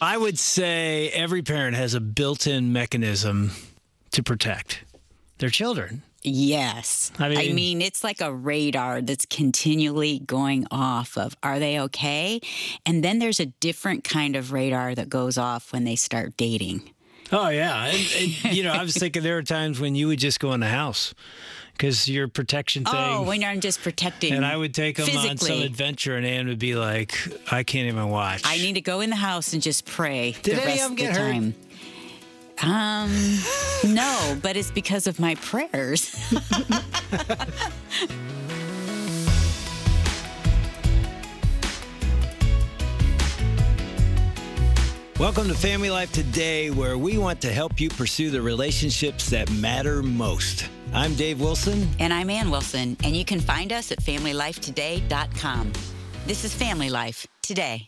I would say every parent has a built-in mechanism to protect their children. Yes. I mean, it's like a radar that's continually going off of, are they okay? And then there's a different kind of radar that goes off when they start dating. Oh, yeah. And I was thinking there are times when you would just go in the house because your protection thing. Oh, when I'm just protecting And I would take them physically on some adventure, and Ann would be like, I can't even watch. I need to go in the house and just pray Did the any rest of of them the get hurt? time. No, but it's because of my prayers. Welcome to Family Life Today, where we want to help you pursue the relationships that matter most. I'm Dave Wilson. And I'm Ann Wilson, and you can find us at FamilyLifeToday.com. This is Family Life Today.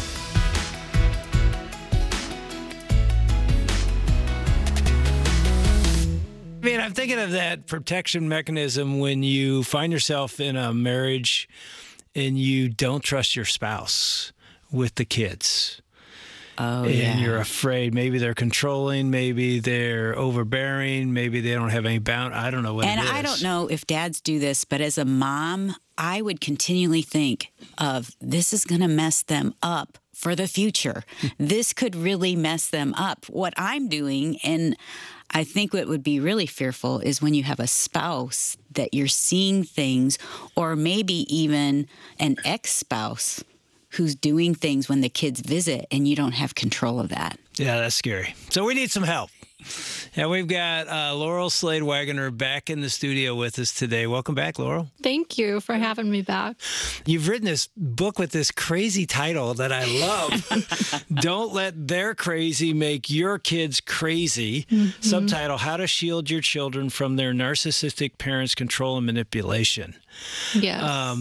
I'm thinking of that protection mechanism when you find yourself in a marriage and you don't trust your spouse with the kids. Oh, and you're afraid maybe they're controlling, maybe they're overbearing, maybe they don't have any bound. I don't know what it is. And I don't know if dads do this, but as a mom, I would continually think of this is going to mess them up for the future. This could really mess them up. What I'm doing, and I think what would be really fearful is when you have a spouse that you're seeing things, or maybe even an ex-spouse who's doing things when the kids visit and you don't have control of that. Yeah, that's scary. So we need some help. Yeah, we've got Laurel Slade Wagoner back in the studio with us today. Welcome back, Laurel. Thank you for having me back. You've written this book with this crazy title that I love. Don't Let Their Crazy Make Your Kids Crazy. Mm-hmm. Subtitle, How to Shield Your Children from Their Narcissistic Parents' Control and Manipulation. Yes.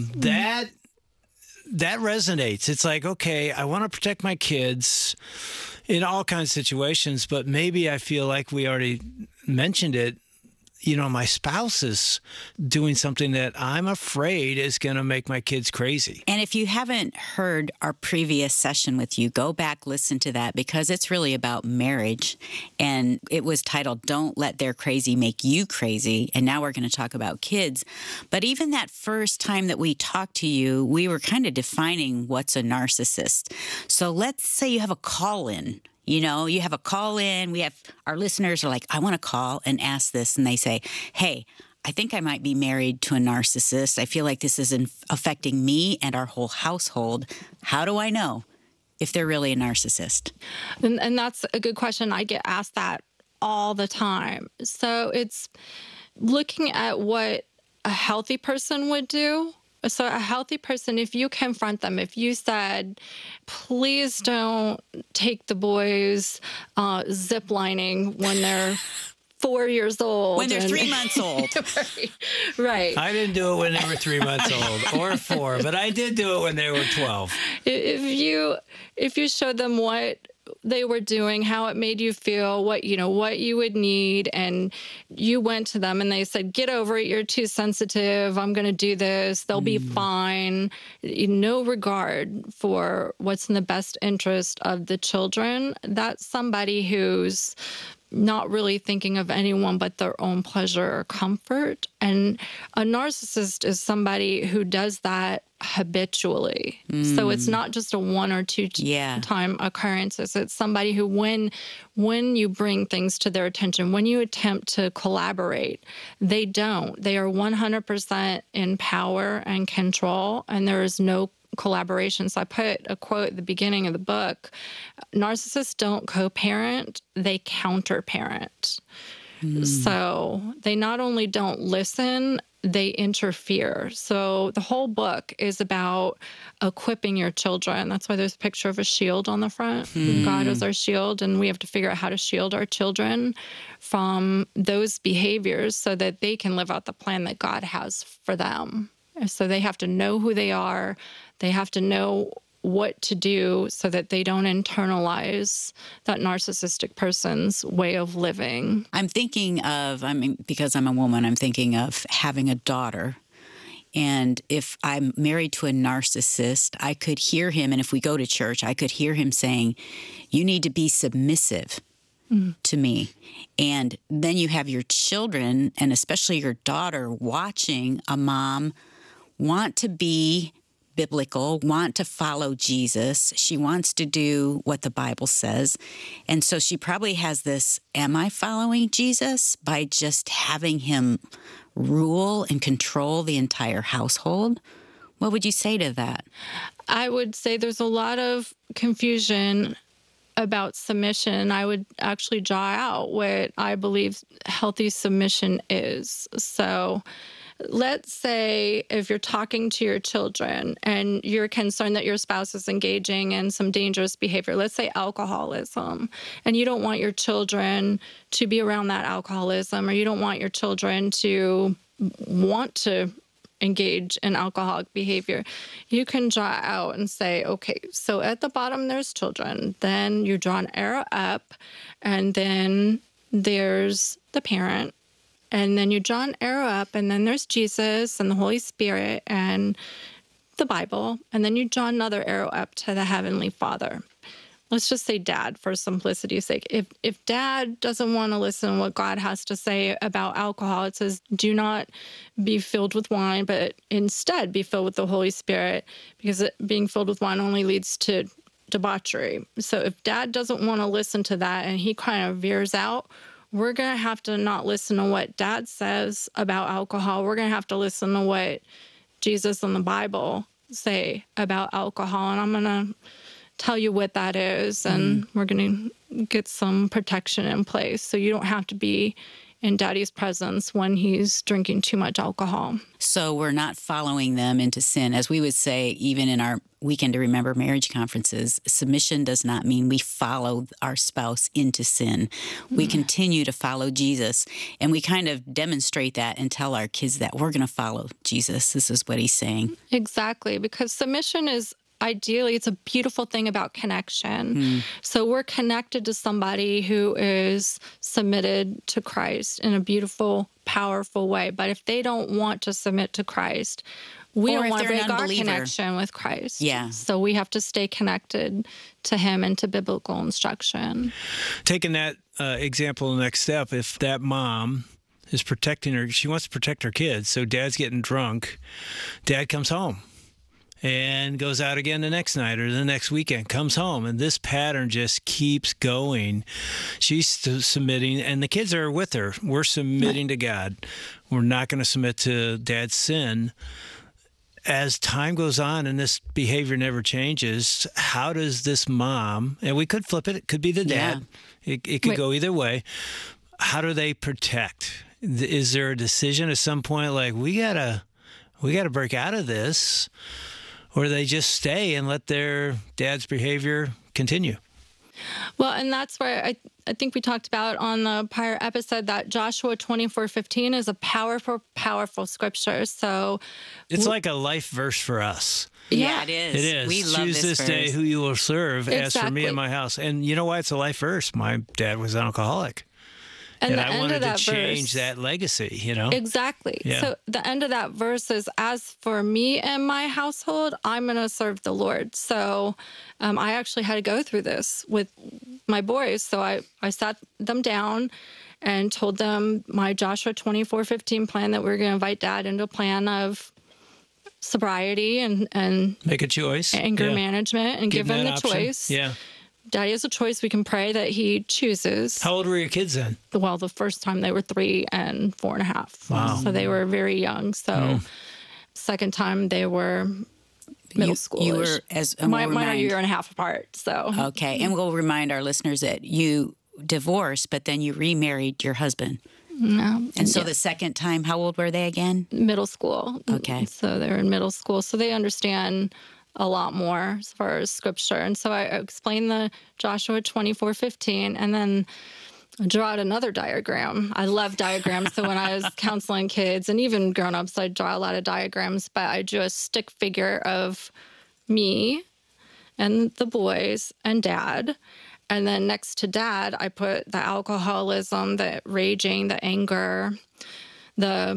That resonates. It's like, okay, I want to protect my kids in all kinds of situations, but maybe I feel like we already mentioned it. My spouse is doing something that I'm afraid is going to make my kids crazy. And if you haven't heard our previous session with you, go back, listen to that, because it's really about marriage. And it was titled, Don't Let Their Crazy Make You Crazy. And now we're going to talk about kids. But even that first time that we talked to you, we were kind of defining what's a narcissist. So let's say you have a call-in. You have a call in. Our listeners are like, I want to call and ask this. And they say, hey, I think I might be married to a narcissist. I feel like this is affecting me and our whole household. How do I know if they're really a narcissist? And that's a good question. I get asked that all the time. So it's looking at what a healthy person would do. So a healthy person, if you confront them, if you said, please don't take the boys zip lining when they're 4 years old. When they're 3 months old. Right. I didn't do it when they were 3 months old or 4, but I did do it when they were 12. If you showed them what they were doing, how it made you feel, what you would need, and you went to them and they said, get over it, you're too sensitive, I'm going to do this, they'll be fine. No regard for what's in the best interest of the children. That's somebody who's not really thinking of anyone but their own pleasure or comfort. And a narcissist is somebody who does that habitually. So it's not just a one or two time occurrences. It's somebody who, when you bring things to their attention, when you attempt to collaborate, they don't. They are 100% in power and control, and there is no collaboration. So I put a quote at the beginning of the book: narcissists don't co-parent, they counter-parent. So they not only don't listen, they interfere. So the whole book is about equipping your children. That's why there's a picture of a shield on the front. God is our shield, and we have to figure out how to shield our children from those behaviors so that they can live out the plan that God has for them. So they have to know who they are. They have to know what to do so that they don't internalize that narcissistic person's way of living. I'm thinking of, because I'm a woman, I'm thinking of having a daughter. And if I'm married to a narcissist, I could hear him, and if we go to church, I could hear him saying, you need to be submissive to me. And then you have your children, and especially your daughter, watching a mom want to be biblical, want to follow Jesus. She wants to do what the Bible says. And so she probably has this, am I following Jesus by just having him rule and control the entire household? What would you say to that? I would say there's a lot of confusion about submission. I would actually draw out what I believe healthy submission is. So let's say if you're talking to your children and you're concerned that your spouse is engaging in some dangerous behavior, let's say alcoholism, and you don't want your children to be around that alcoholism, or you don't want your children to want to engage in alcoholic behavior, you can draw out and say, okay, so at the bottom there's children, then you draw an arrow up, and then there's the parent, and then you draw an arrow up, and then there's Jesus and the Holy Spirit and the Bible, and then you draw another arrow up to the Heavenly Father. Let's just say dad for simplicity's sake. If dad doesn't want to listen to what God has to say about alcohol, it says, do not be filled with wine, but instead be filled with the Holy Spirit, because being filled with wine only leads to debauchery. So if dad doesn't want to listen to that and he kind of veers out, we're going to have to not listen to what dad says about alcohol. We're going to have to listen to what Jesus and the Bible say about alcohol. And I'm going to tell you what that is, and we're going to get some protection in place so you don't have to be in daddy's presence when he's drinking too much alcohol. So we're not following them into sin. As we would say, even in our Weekend to Remember marriage conferences, submission does not mean we follow our spouse into sin. We continue to follow Jesus, and we kind of demonstrate that and tell our kids that we're going to follow Jesus. This is what he's saying. Exactly, because submission is ideally, it's a beautiful thing about connection. So we're connected to somebody who is submitted to Christ in a beautiful, powerful way. But if they don't want to submit to Christ, we don't want to break our connection with Christ. Yeah. So we have to stay connected to him and to biblical instruction. Taking that example, the next step, if that mom is protecting her, she wants to protect her kids. So dad's getting drunk. Dad comes home and goes out again the next night or the next weekend, comes home, and this pattern just keeps going. She's submitting, and the kids are with her. We're submitting to God. We're not going to submit to dad's sin. As time goes on and this behavior never changes, how does this mom, and we could flip it could be the dad. Yeah. It could go either way. How do they protect? Is there a decision at some point like, we gotta break out of this? Or they just stay and let their dad's behavior continue? Well, and that's where I think we talked about on the prior episode that Joshua 24:15 is a powerful, powerful scripture. So it's like a life verse for us. Yeah, it is. It is. We love Choose this verse. day who you will serve. Exactly. As for me and my house. And you know why it's a life verse? My dad was an alcoholic. And I wanted to change verse, that legacy, you know? Exactly. Yeah. So the end of that verse is, as for me and my household, I'm going to serve the Lord. So I actually had to go through this with my boys. So I sat them down and told them my Joshua 24:15 plan, that we were going to invite dad into a plan of sobriety and make a choice, anger management, and give him the option. Choice. Yeah. Daddy has a choice. We can pray that he chooses. How old were your kids then? Well, the first time they were 3 and 4.5. Wow. So they were very young. So second time they were middle schoolers. You were, as mine are a year and a half apart. So okay, and we'll remind our listeners that you divorced, but then you remarried your husband. No. And so the second time, how old were they again? Middle school. Okay. So they were in middle school. So they understand a lot more as far as scripture. And so I explained the Joshua 24:15, and then I draw out another diagram. I love diagrams. So when I was counseling kids and even grown-ups, I draw a lot of diagrams, but I drew a stick figure of me and the boys and dad. And then next to dad, I put the alcoholism, the raging, the anger, the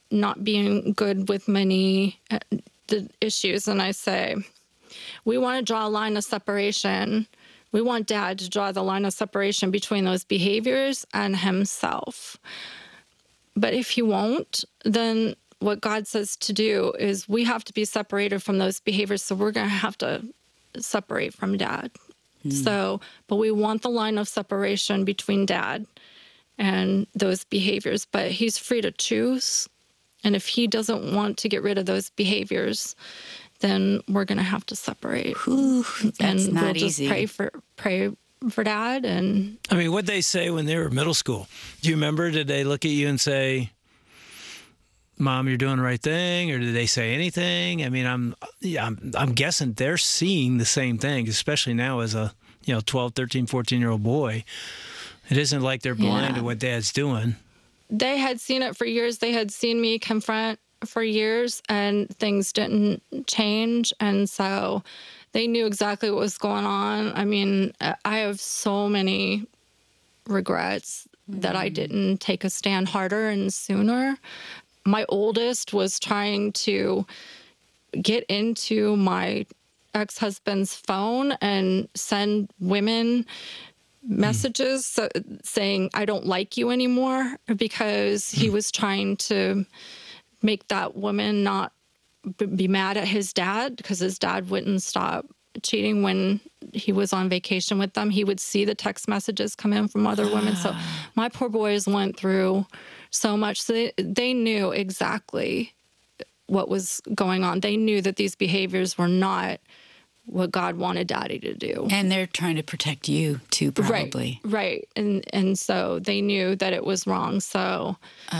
not being good with money, the issues. And I say, we want to draw a line of separation. We want Dad to draw the line of separation between those behaviors and himself. But if he won't, then what God says to do is we have to be separated from those behaviors. So we're going to have to separate from Dad. So, but we want the line of separation between Dad and those behaviors. But he's free to choose. And if he doesn't want to get rid of those behaviors, then we're going to have to separate. Ooh, that's and not we'll just easy. pray for Dad. And I mean, what'd they say when they were in middle school? Do you remember? Did they look at you and say, Mom, you're doing the right thing? Or did they say anything? I mean, I'm guessing they're seeing the same thing, especially now as a 12, 13, 14-year-old boy. It isn't like they're blind to what Dad's doing. they had seen it for years. They had seen me confront for years, and things didn't change. And so they knew exactly what was going on. I mean, I have so many regrets that I didn't take a stand harder and sooner. My oldest was trying to get into my ex-husband's phone and send women messages saying, I don't like you anymore, because he was trying to make that woman not be mad at his dad, because his dad wouldn't stop cheating when he was on vacation with them. He would see the text messages come in from other women. So my poor boys went through so much. So they knew exactly what was going on. They knew that these behaviors were not what God wanted Daddy to do. And they're trying to protect you too, probably. Right. And so they knew that it was wrong. So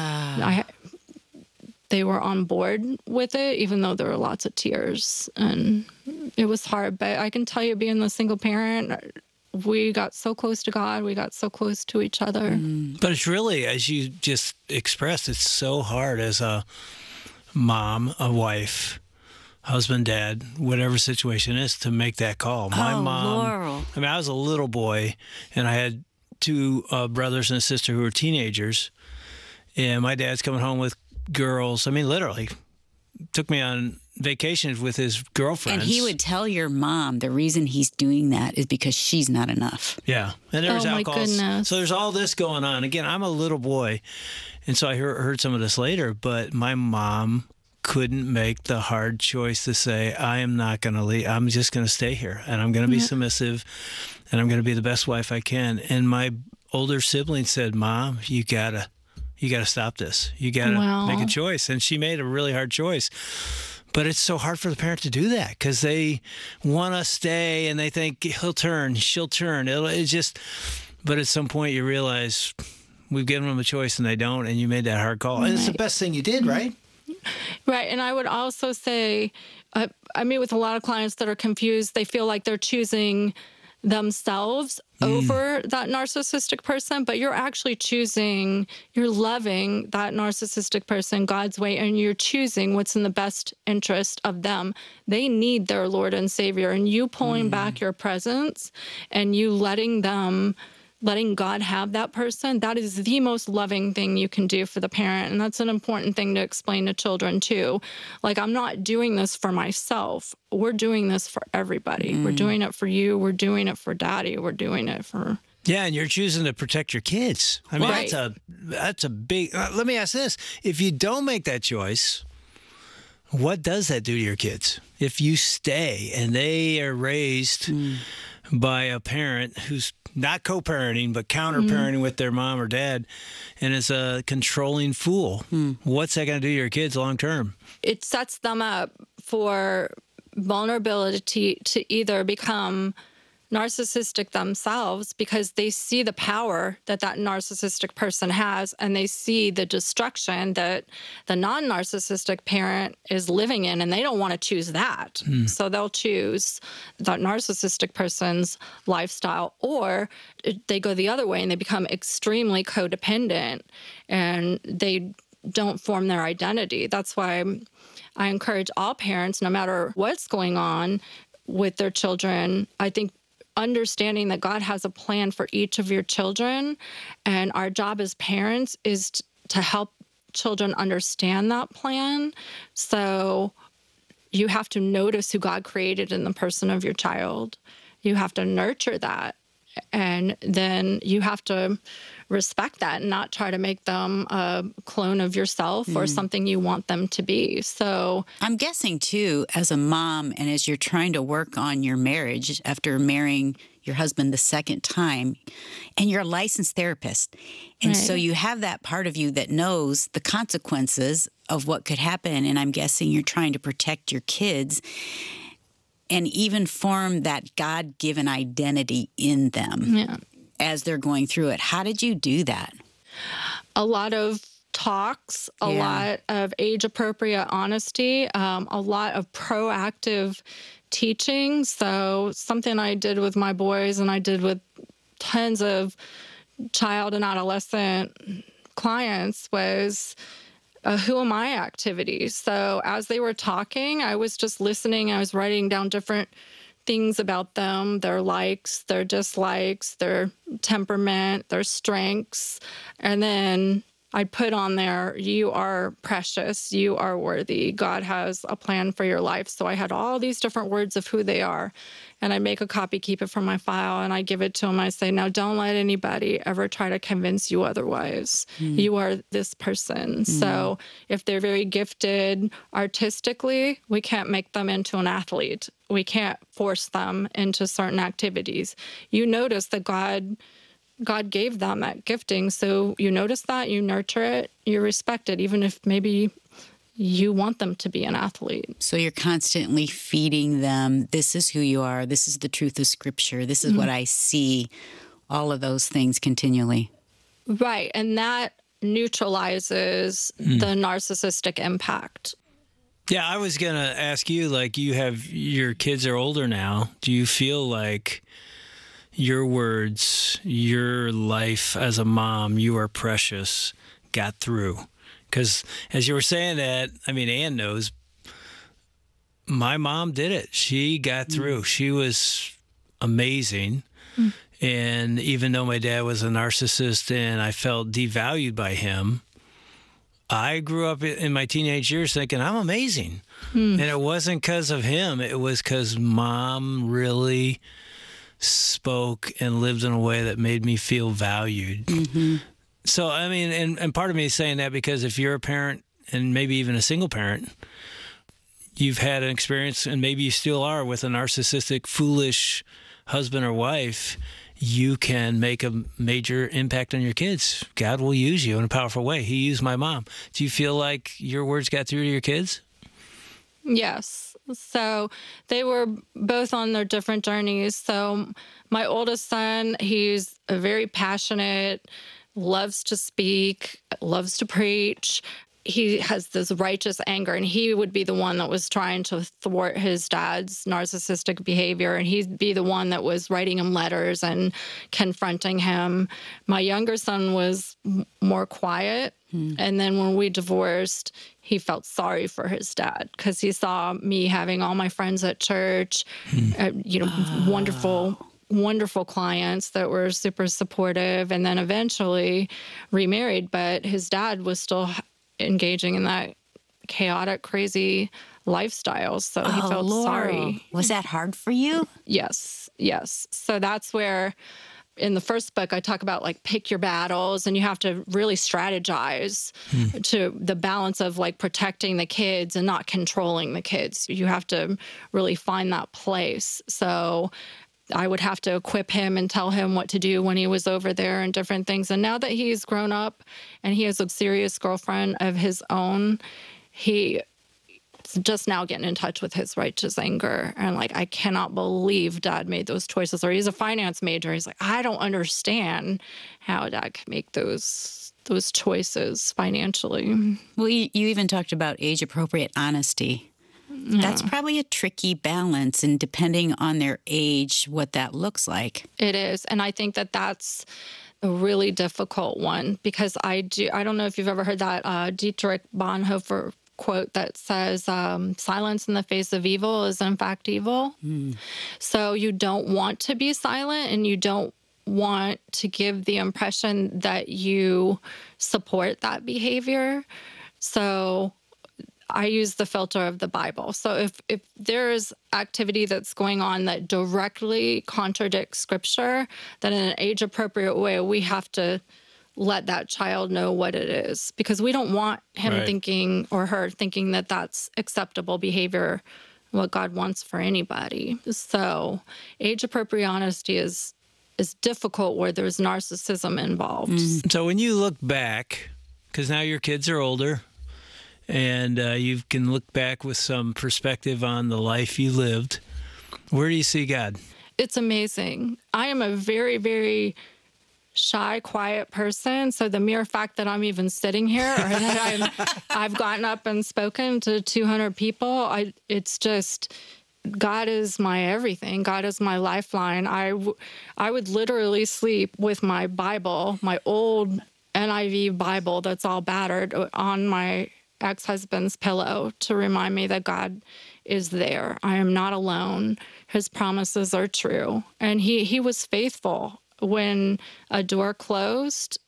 they were on board with it, even though there were lots of tears. And it was hard. But I can tell you, being the single parent, we got so close to God. We got so close to each other. But it's really, as you just expressed, it's so hard as a mom, a wife, husband, dad, whatever situation is, to make that call. My mom, Laurel. I mean, I was a little boy, and I had two brothers and a sister who were teenagers, and my dad's coming home with girls. I mean, literally, took me on vacations with his girlfriends. And he would tell your mom the reason he's doing that is because she's not enough. Yeah. And there was Oh, my alcohol. goodness. So there's all this going on. Again, I'm a little boy, and so I heard some of this later, but my mom couldn't make the hard choice to say, I am not going to leave. I'm just going to stay here, and I'm going to be submissive, and I'm going to be the best wife I can. And my older sibling said, Mom, you gotta stop this. You got to make a choice. And she made a really hard choice. But it's so hard for the parent to do that, because they want to stay and they think he'll turn, she'll turn. It's just, but at some point you realize we've given them a choice and they don't, and you made that hard call. And it's the best thing you did, right? Right. And I would also say, I meet with a lot of clients that are confused. They feel like they're choosing themselves over that narcissistic person, but you're actually you're loving that narcissistic person God's way, and you're choosing what's in the best interest of them. They need their Lord and Savior, and you pulling back your presence and you letting God have that person, that is the most loving thing you can do for the parent. And that's an important thing to explain to children too. Like, I'm not doing this for myself. We're doing this for everybody. We're doing it for you. We're doing it for Daddy. We're doing it for... Yeah, and you're choosing to protect your kids. I mean, Right. that's a big... let me ask this. If you don't make that choice, what does that do to your kids? If you stay and they are raised by a parent who's not co-parenting, but counter-parenting with their mom or dad, and is a controlling fool, what's that going to do to your kids long-term? It sets them up for vulnerability to either become narcissistic themselves, because they see the power that narcissistic person has, and they see the destruction that the non-narcissistic parent is living in, and they don't want to choose that. So they'll choose that narcissistic person's lifestyle, or they go the other way and they become extremely codependent and they don't form their identity. That's why I encourage all parents, no matter what's going on with their children, I think understanding that God has a plan for each of your children, and our job as parents is to help children understand that plan. So you have to notice who God created in the person of your child. You have to nurture that. And then you have to respect that and not try to make them a clone of yourself or something you want them to be. So I'm guessing, too, as a mom and as you're trying to work on your marriage after marrying your husband the second time, and you're a licensed therapist. And so you have that part of you that knows the consequences of what could happen. And I'm guessing you're trying to protect your kids and even form that God-given identity in them as they're going through it. How did you do that? A lot of talks, a lot of age-appropriate honesty, a lot of proactive teaching. So something I did with my boys and I did with tons of child and adolescent clients was who am I activities. So as they were talking, I was just listening. I was writing down different things about them, their likes, their dislikes, their temperament, their strengths. And then I'd put on there, you are precious, you are worthy, God has a plan for your life. So I had all these different words of who they are. And I make a copy, keep it from my file, and I give it to them. I say, now don't let anybody ever try to convince you otherwise. You are this person. So if they're very gifted artistically, we can't make them into an athlete. We can't force them into certain activities. You notice that God gave them that gifting. So you notice that, you nurture it, you respect it, even if maybe you want them to be an athlete. So you're constantly feeding them, this is who you are, this is the truth of Scripture, this is what I see, all of those things continually. Right, and that neutralizes the narcissistic impact. Yeah, I was going to ask you, like, you have, your kids are older now. Do you feel like your words, your life as a mom, you are precious, got through? Because as you were saying that, I mean, Ann knows, my mom did it. She got through. She was amazing. And even though my dad was a narcissist and I felt devalued by him, I grew up in my teenage years thinking, I'm amazing. And it wasn't because of him. It was because Mom really spoke and lived in a way that made me feel valued. So, I mean, and part of me is saying that because if you're a parent and maybe even a single parent, you've had an experience, and maybe you still are, with a narcissistic, foolish husband or wife, you can make a major impact on your kids. God will use you in a powerful way. He used my mom. Do you feel like your words got through to your kids? Yes. So they were both on their different journeys. So my oldest son, he's a very passionate, loves to speak, loves to preach. He has this righteous anger, and he would be the one that was trying to thwart his dad's narcissistic behavior, and he'd be the one that was writing him letters and confronting him. My younger son was more quiet, and then when we divorced, he felt sorry for his dad because he saw me having all my friends at church, wonderful clients that were super supportive, and then eventually remarried. But his dad was still engaging in that chaotic, crazy lifestyle. So he felt sorry. Was that hard for you? Yes. So that's where in the first book, I talk about like pick your battles, and you have to really strategize to the balance of like protecting the kids and not controlling the kids. You have to really find that place. So I would have to equip him and tell him what to do when he was over there and different things. And now that he's grown up and he has a serious girlfriend of his own, he's just now getting in touch with his righteous anger. And like, I cannot believe Dad made those choices. Or he's a finance major. He's like, I don't understand how Dad can make those choices financially. Well, you even talked about age-appropriate honesty. That's probably a tricky balance, and depending on their age, what that looks like. It is. And I think that that's a really difficult one because I don't know if you've ever heard that Dietrich Bonhoeffer quote that says, silence in the face of evil is in fact evil. So you don't want to be silent, and you don't want to give the impression that you support that behavior. So I use the filter of the Bible. So if there's activity that's going on that directly contradicts Scripture, then in an age-appropriate way, we have to let that child know what it is, because we don't want him Right. thinking or her thinking that that's acceptable behavior, what God wants for anybody. So age-appropriate honesty is difficult where there's narcissism involved. So when you look back, because now your kids are older, and you can look back with some perspective on the life you lived, where do you see God? It's amazing. I am a very, very shy, quiet person. So the mere fact that I'm even sitting here, or that I've gotten up and spoken to 200 people, it's just, God is my everything. God is my lifeline. I would literally sleep with my Bible, my old NIV Bible that's all battered, on my ex-husband's pillow to remind me that God is there. I am not alone. His promises are true. And he was faithful when a door closed.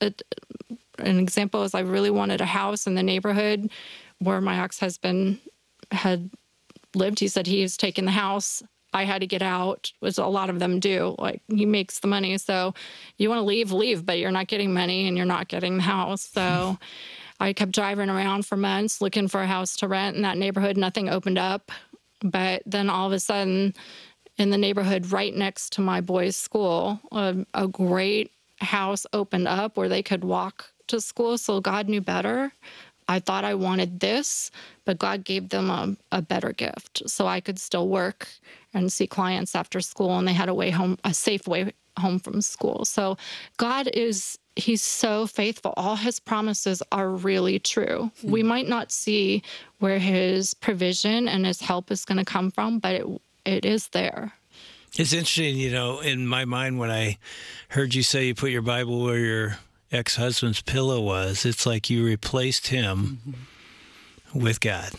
An example is I really wanted a house in the neighborhood where my ex-husband had lived. He said he was taking the house. I had to get out, which a lot of them do. Like, he makes the money. So you want to leave, but you're not getting money and you're not getting the house. So I kept driving around for months looking for a house to rent in that neighborhood. Nothing opened up. But then all of a sudden, in the neighborhood right next to my boys' school, a great house opened up where they could walk to school. So God knew better. I thought I wanted this, but God gave them a better gift. So I could still work and see clients after school, and they had a safe way home from school. So God He's so faithful. All his promises are really true. We might not see where his provision and his help is going to come from, but it is there. It's interesting, in my mind, when I heard you say you put your Bible where your ex-husband's pillow was, it's like you replaced him with God,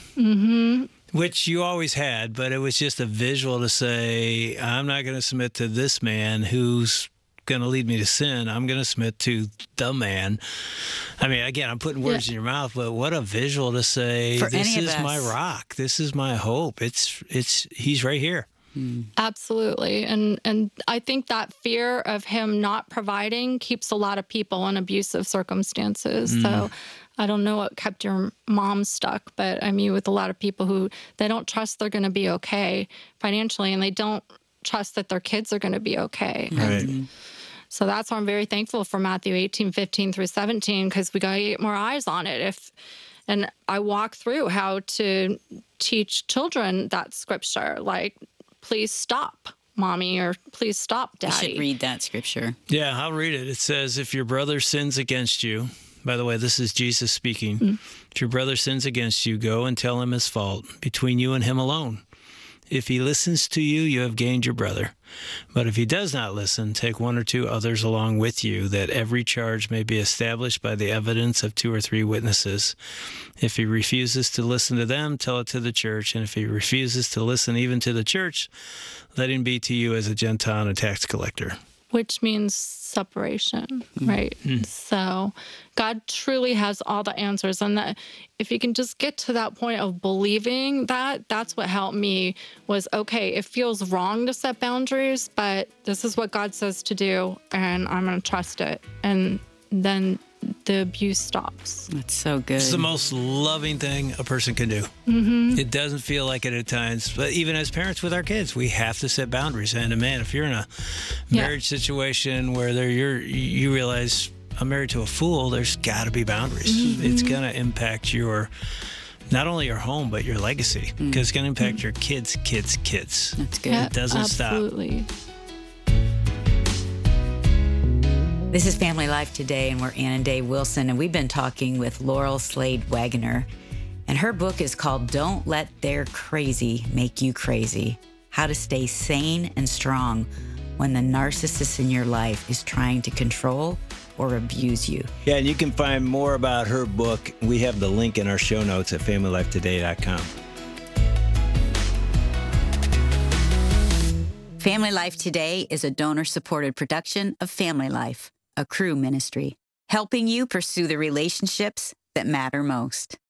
which you always had, but it was just a visual to say, I'm not going to submit to this man who's going to lead me to sin. I'm going to submit to the man. I mean, again, I'm putting words in your mouth, but what a visual to say, this is my rock. This is my hope. He's right here. Absolutely. And I think that fear of him not providing keeps a lot of people in abusive circumstances. So I don't know what kept your mom stuck, but I mean, with a lot of people who they don't trust they're going to be okay financially, and they don't trust that their kids are going to be okay. Right. So that's why I'm very thankful for Matthew 18:15 through 17, because we got to get more eyes on it. And I walk through how to teach children that scripture, like, please stop, mommy, or please stop, daddy. You should read that scripture. Yeah, I'll read it. It says, if your brother sins against you, by the way, this is Jesus speaking. If your brother sins against you, go and tell him his fault between you and him alone. If he listens to you, you have gained your brother. But if he does not listen, take one or two others along with you, that every charge may be established by the evidence of 2 or 3 witnesses. If he refuses to listen to them, tell it to the church. And if he refuses to listen even to the church, let him be to you as a Gentile and a tax collector. Which means separation, right? So God truly has all the answers. And that if you can just get to that point of believing that, that's what helped me was, okay, it feels wrong to set boundaries, but this is what God says to do, and I'm going to trust it. And then the abuse stops. That's so good. It's the most loving thing a person can do. It doesn't feel like it at times, but even as parents with our kids, we have to set boundaries. And man, if you're in a marriage situation where you realize I'm married to a fool, there's got to be boundaries. It's going to impact not only your home, but your legacy, because it's going to impact your kids' kids. That's good. It doesn't stop. Absolutely. This is Family Life Today, and we're Ann and Dave Wilson, and we've been talking with Laurel Slade Wagoner, and her book is called Don't Let Their Crazy Make You Crazy: How to Stay Sane and Strong When the Narcissist in Your Life is Trying to Control or Abuse You. Yeah, and you can find more about her book. We have the link in our show notes at FamilyLifeToday.com. Family Life Today is a donor-supported production of Family Life, a Cru ministry, helping you pursue the relationships that matter most.